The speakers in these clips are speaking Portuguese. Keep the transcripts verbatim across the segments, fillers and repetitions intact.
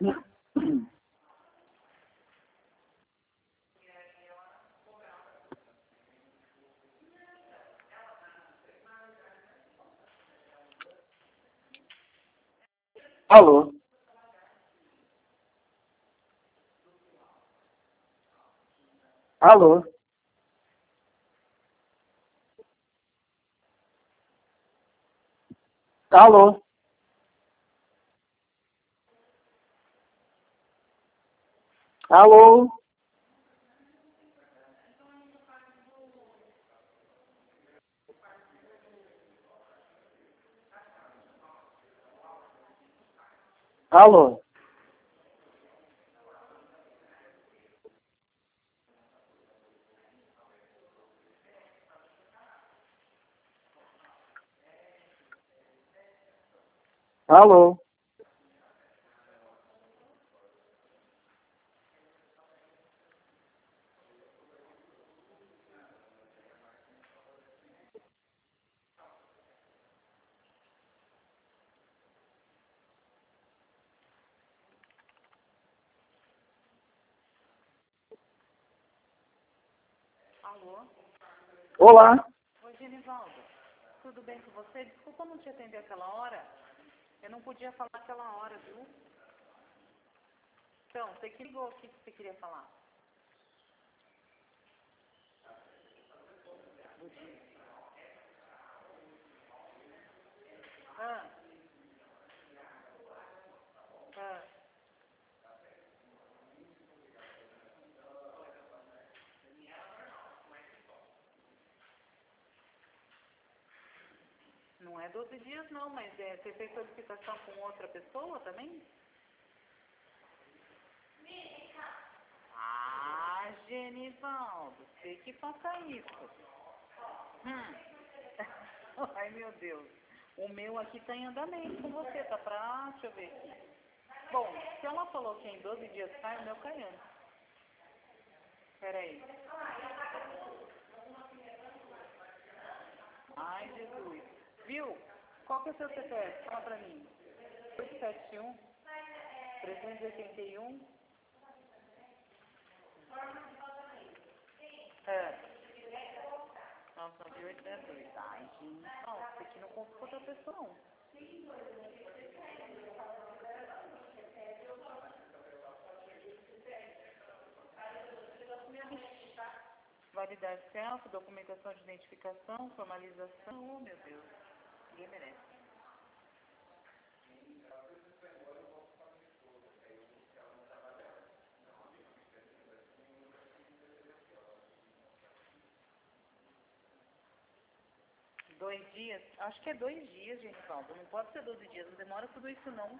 Alô? Alô? Alô? Alô? Alô? Alô? Alô? Olá? Oi, Genivaldo. Tudo bem com você? Desculpa eu não te atender aquela hora. Eu não podia falar aquela hora, viu? Então, você que ligou, o que você queria falar? Ah, ah. Não é doze dias não, mas é, você fez solicitação com outra pessoa também? Ah, Genivaldo, você que faça isso. Hum. Ai, meu Deus. O meu aqui tá em andamento com você, tá pra... Deixa eu ver aqui. Bom, se ela falou que em doze dias cai, o meu cai antes. Peraí. Ai, Jesus. Viu? Qual que é o seu C P F? Fala pra mim. oito sete um, três oito um. É. nove nove oito zero dois. Ai, gente. Não, isso aqui não conta com outra pessoa, não. Validade self, documentação de identificação, formalização. Oh, meu Deus. Ninguém merece. Dois dias? Acho que é dois dias, gente, Paulo. Não pode ser doze dias. Não demora tudo isso, não.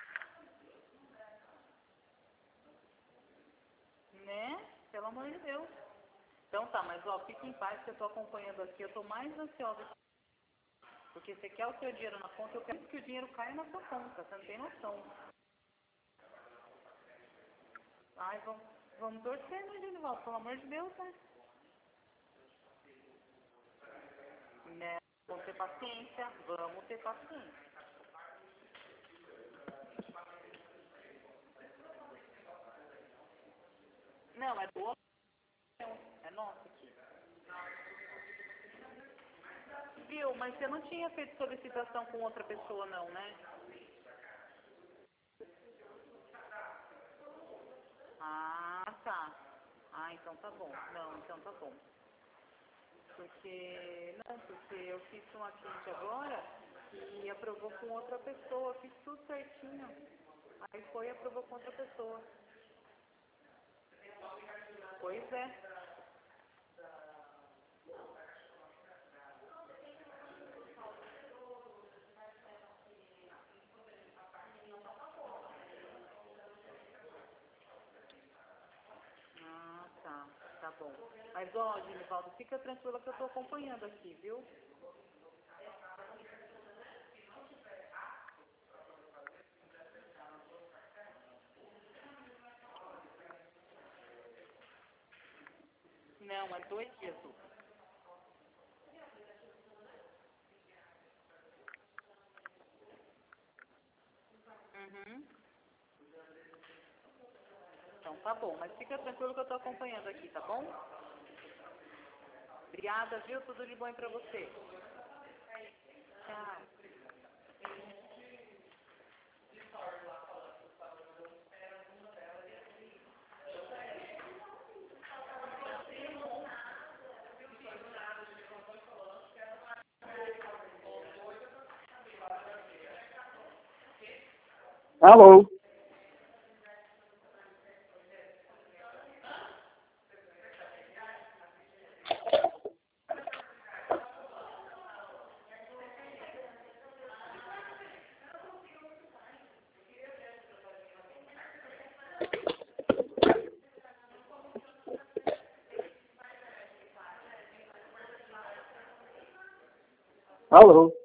Né? Pelo amor de Deus. Então tá, mas ó, fique em paz que eu tô acompanhando aqui. Eu tô mais ansiosa. Porque você quer o seu dinheiro na conta, eu quero que o dinheiro caia na sua conta. Você não tem noção. Ai, vamos, vamos torcer, né, Genivaldo? Pelo amor de Deus, né? Né? Vamos ter paciência. Vamos ter paciência. Não, é do outro. É nosso aqui. Viu? Mas você não tinha feito solicitação com outra pessoa, não, né? Ah, tá. Ah, então tá bom. Não, então tá bom. Porque, não, porque eu fiz uma cliente agora e aprovou com outra pessoa. Fiz tudo certinho. Aí foi e aprovou com outra pessoa. Pois é. Ah, tá. Tá bom. Mas, ó, Genivaldo, fica tranquila que eu tô acompanhando aqui, viu? Não, é dois dias. Uhum. Então tá bom, mas fica tranquilo que eu tô acompanhando aqui, tá bom? Obrigada, viu? Tudo de bom aí pra você. Tchau. Alô? Alô?